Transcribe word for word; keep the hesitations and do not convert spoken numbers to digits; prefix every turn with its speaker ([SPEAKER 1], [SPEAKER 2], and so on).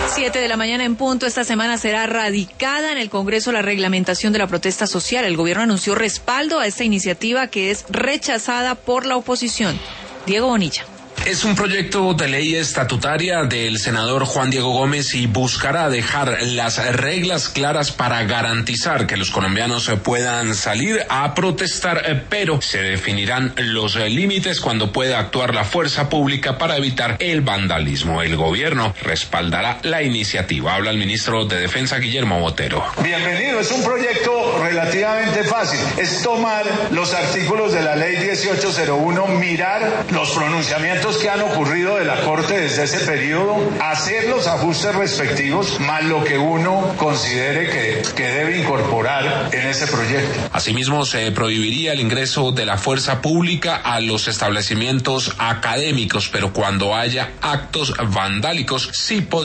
[SPEAKER 1] Siete de la mañana en punto. Esta semana será radicada en el Congreso la reglamentación de la protesta social. El gobierno anunció respaldo a esta iniciativa que es rechazada por la oposición. Diego Bonilla.
[SPEAKER 2] Es un proyecto de ley estatutaria del senador Juan Diego Gómez y buscará dejar las reglas claras para garantizar que los colombianos puedan salir a protestar, pero se definirán los límites cuando pueda actuar la fuerza pública para evitar el vandalismo. El gobierno respaldará la iniciativa. Habla el ministro de Defensa, Guillermo Botero.
[SPEAKER 3] Bienvenido, es un proyecto relativamente fácil. Es tomar los artículos de la ley dieciocho cero uno, mirar los pronunciamientos que han ocurrido de la Corte desde ese periodo, hacer los ajustes respectivos, más lo que uno considere que, que debe incorporar en ese proyecto.
[SPEAKER 2] Asimismo, se prohibiría el ingreso de la fuerza pública a los establecimientos académicos, pero cuando haya actos vandálicos sí podría